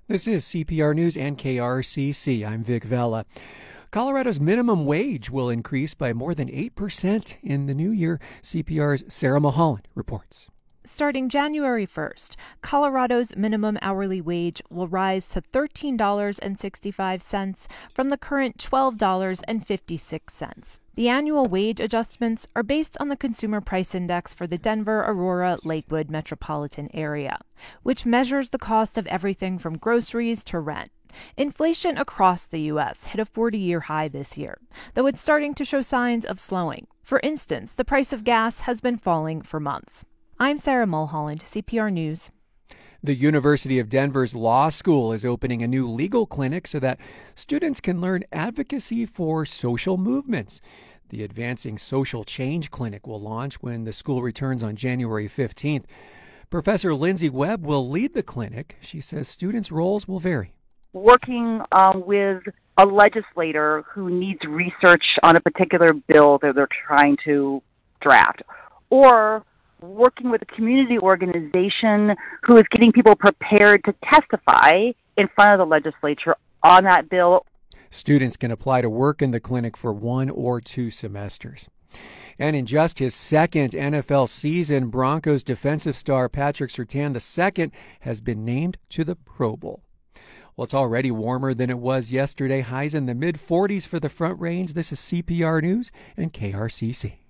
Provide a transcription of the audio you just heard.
This is CPR News and KRCC. I'm Vic Vela. Colorado's minimum wage will increase by more than 8% in the new year. CPR's Sarah Mulholland reports. Starting January 1st, Colorado's minimum hourly wage will rise to $13.65 from the current $12.56. The annual wage adjustments are based on the Consumer Price Index for the Denver, Aurora, Lakewood metropolitan area, which measures the cost of everything from groceries to rent. Inflation across the U.S. hit a 40-year high this year, though it's starting to show signs of slowing. For instance, the price of gas has been falling for months. I'm Sarah Mulholland, CPR News. The University of Denver's Law School is opening a new legal clinic so that students can learn advocacy for social movements. The Advancing Social Change Clinic will launch when the school returns on January 15th. Professor Lindsay Webb will lead the clinic. She says students' roles will vary. Working with a legislator who needs research on a particular bill that they're trying to draft, or working with a community organization who is getting people prepared to testify in front of the legislature on that bill. Students can apply to work in the clinic for 1 or 2 semesters. And in just his second NFL season, Broncos defensive star Patrick Surtain II has been named to the Pro Bowl. Well, it's already warmer than it was yesterday. Highs in the mid-40s for the Front Range. This is CPR News and KRCC.